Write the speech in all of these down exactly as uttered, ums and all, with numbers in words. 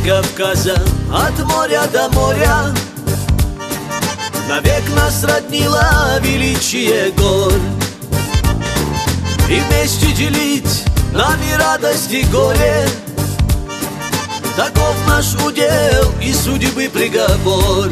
Кавказа, от моря до моря, навек нас роднило величие гор. И вместе делить нами радость и горе, таков наш удел и судьбы приговор.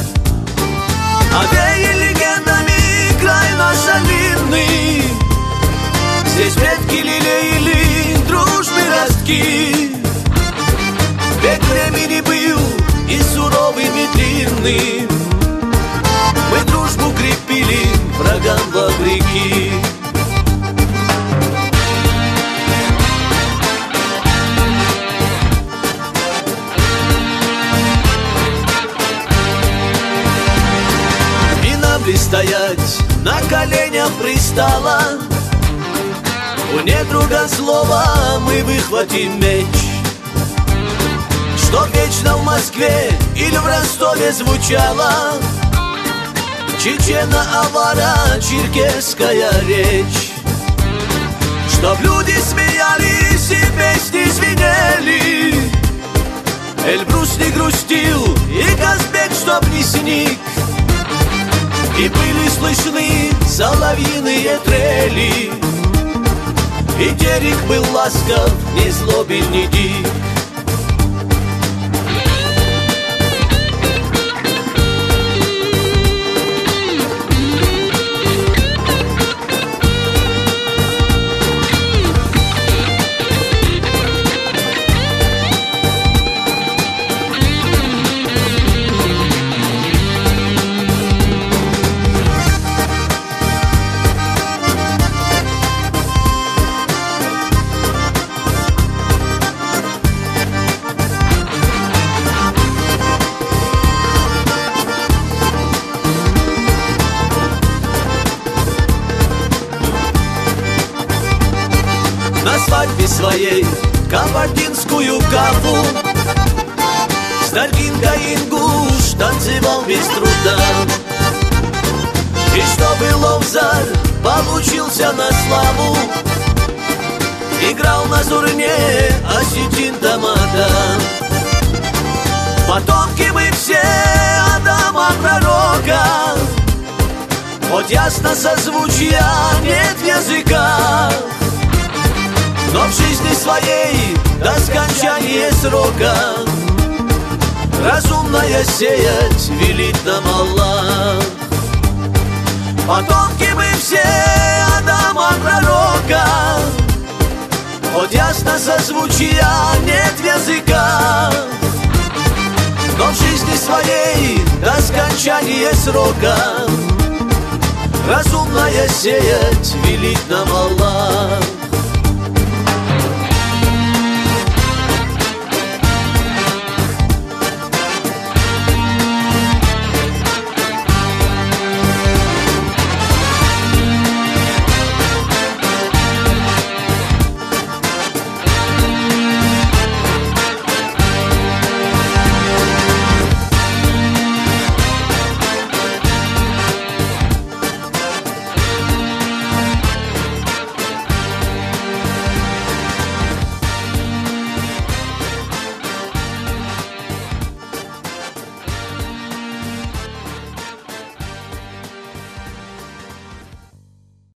Овеян легендами край наш оливный, здесь предки лелеяли дружбы ростки. Век времени был и суровый, и длинный, мы дружбу крепили врагам вопреки. И нам ли стоять на коленях пристало, у недруга слова мы выхватим меч. Чтоб вечно в Москве или в Ростове звучала чечено-авара-черкесская речь. Чтоб люди смеялись и песни звенели, Эльбрус не грустил и Казбек чтоб не сник, и были слышны соловьиные трели, и Терек был ласков, не злобен, не дик. На свадьбе своей кабардинскую кафу Старгинка Ингуш танцевал без труда. И чтобы Ловзар получился на славу, играл на зурне осетин тамада. Потомки мы все Адама пророка, хоть ясно созвучия нет в языках, но в жизни своей до скончания срока разумное сеять велит нам Аллах. Потомки мы все Адама пророка, хоть ясно созвучия нет в языках, но в жизни своей до скончания срока разумное сеять велит нам Аллах.